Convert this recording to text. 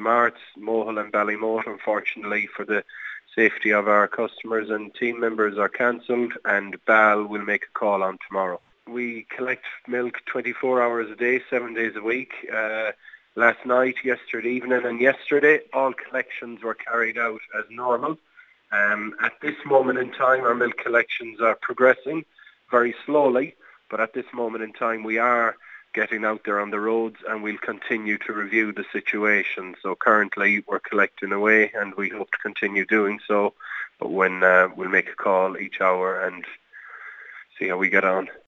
Marts, Mohill and Ballymote, unfortunately, for the safety of our customers and team members, are cancelled, and Bal will make a call on tomorrow. We collect milk 24 hours a day, 7 days a week. Last night, yesterday evening and yesterday, all collections were carried out as normal. At this moment in time, our milk collections are progressing very slowly, but at this moment in time we are getting out there on the roads, and we'll continue to review the situation. So currently we're collecting away, and we hope to continue doing so, but when we'll make a call each hour and see how we get on.